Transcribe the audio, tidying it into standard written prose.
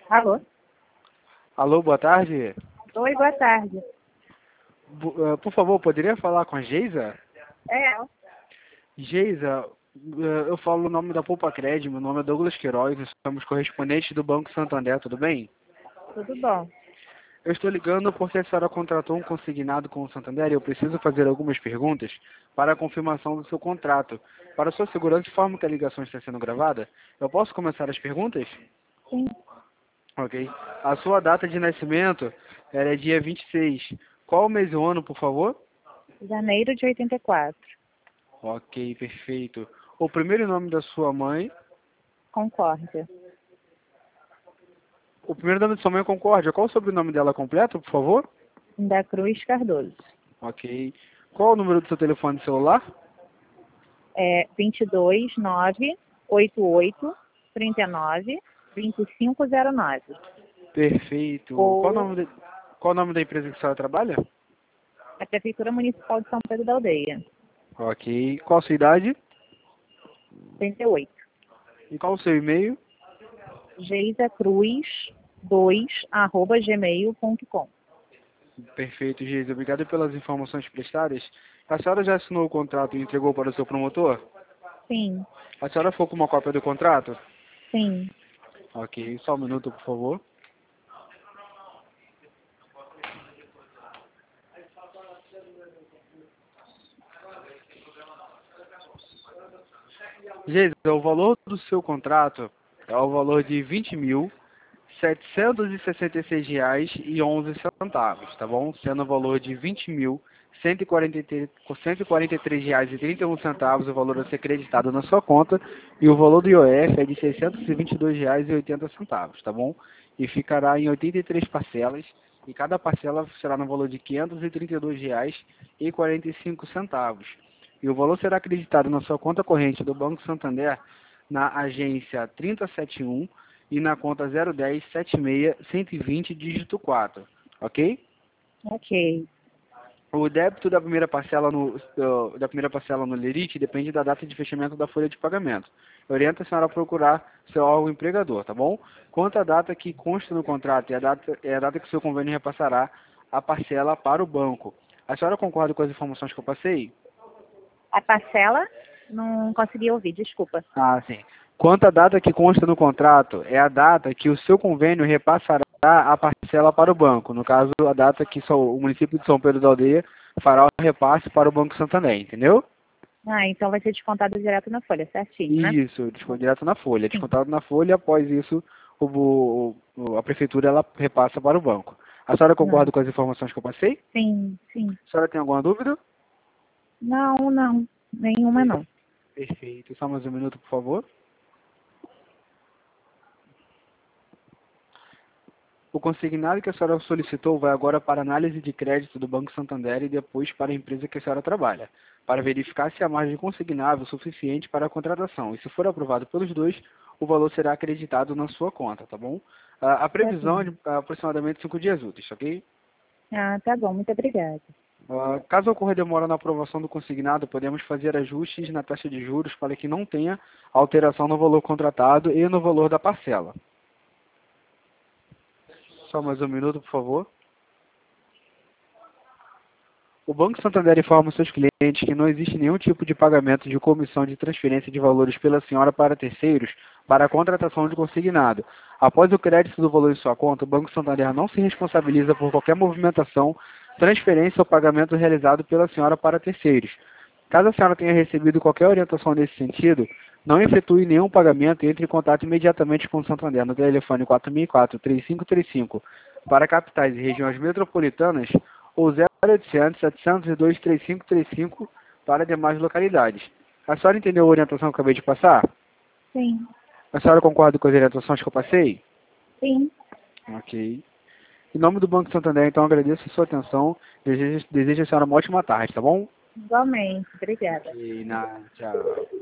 Alô? Alô, boa tarde. Oi, boa tarde. Por favor, poderia falar com a Geisa? É, Geisa, eu falo o nome da Poupa Cred, meu nome é Douglas Queiroz, nós somos correspondentes do Banco Santander, tudo bem? tudo bom. Eu estou ligando porque a senhora contratou um consignado com o Santander e eu preciso fazer algumas perguntas para a confirmação do seu contrato. Para sua segurança, informo que a ligação está sendo gravada. Eu posso começar as perguntas? Sim, Ok. A sua data de nascimento é dia 26. Qual o mês e o ano, por favor? janeiro de 84. Ok, perfeito. O primeiro nome da sua mãe. Concórdia. O primeiro nome da sua mãe é Concórdia. Qual o sobrenome dela completo, por favor? Da Cruz Cardoso. Ok. Qual o número do seu telefone celular? É 22 9 88 39 2509. Perfeito. Ou Qual o nome da empresa que a senhora trabalha? a Prefeitura Municipal de São Pedro da Aldeia. Ok. Qual a sua idade? 38. E qual o seu e-mail? geisacruz2@gmail.com. Perfeito, Geisa. Obrigado pelas informações prestadas. A senhora já assinou o contrato e entregou para o seu promotor? Sim, A senhora ficou com uma cópia do contrato? sim. Ok. Só um minuto, por favor. Geisa, o valor do seu contrato é o valor de R$ 20.766,11, tá bom? Sendo o valor de R$ 20.143,31 o valor a ser creditado na sua conta e o valor do IOF é de R$ 622,80, tá bom? E ficará em 83 parcelas e cada parcela será no valor de R$ 532,45. E o valor será acreditado na sua conta corrente do Banco Santander na agência 3071 e na conta 010 76 120 dígito 4, ok? Ok. O débito da primeira parcela no Lerite depende da data de fechamento da folha de pagamento. Eu oriento a senhora a procurar seu órgão empregador, tá bom? Quanto à data que consta no contrato, é a data que o seu convênio repassará a parcela para o banco. A senhora concorda com as informações que eu passei? A parcela? Não consegui ouvir, desculpa. Ah, sim. Quanto à data que consta no contrato, é a data que o seu convênio repassará a parcela para o banco. No caso, a data que o município de São Pedro da Aldeia fará o repasse para o Banco Santander, entendeu? Ah, então vai ser descontado direto na folha, certinho, né? Isso, direto na folha. Descontado na folha, após isso, a prefeitura ela repassa para o banco. A senhora concorda Não. com as informações que eu passei? Sim, sim. A senhora tem alguma dúvida? Não, não. Nenhuma não. Perfeito. Só mais um minuto, por favor. O consignado que a senhora solicitou vai agora para análise de crédito do Banco Santander e depois para a empresa que a senhora trabalha, para verificar se a margem consignável é suficiente para a contratação. E se for aprovado pelos dois, o valor será acreditado na sua conta, tá bom? A Tá previsão é bom. de aproximadamente 5 dias úteis, ok? Ah, tá bom. Muito obrigada. Caso ocorra demora na aprovação do consignado, podemos fazer ajustes na taxa de juros para que não tenha alteração no valor contratado e no valor da parcela. Só mais um minuto, por favor. O Banco Santander informa seus clientes que não existe nenhum tipo de pagamento de comissão de transferência de valores pela senhora para terceiros para a contratação de consignado. Após o crédito do valor em sua conta, o Banco Santander não se responsabiliza por qualquer movimentação, transferência ou pagamento realizado pela senhora para terceiros. Caso a senhora tenha recebido qualquer orientação nesse sentido, não efetue nenhum pagamento e entre em contato imediatamente com o Santander no telefone 4004-3535 para capitais e regiões metropolitanas ou 0800 702 3535 para demais localidades. A senhora entendeu a orientação que eu acabei de passar? Sim, A senhora concorda com as orientações que eu passei? sim. Ok. Em nome do Banco Santander, então, agradeço a sua atenção. Desejo a senhora uma ótima tarde, tá bom? Igualmente. Obrigada. Tchau.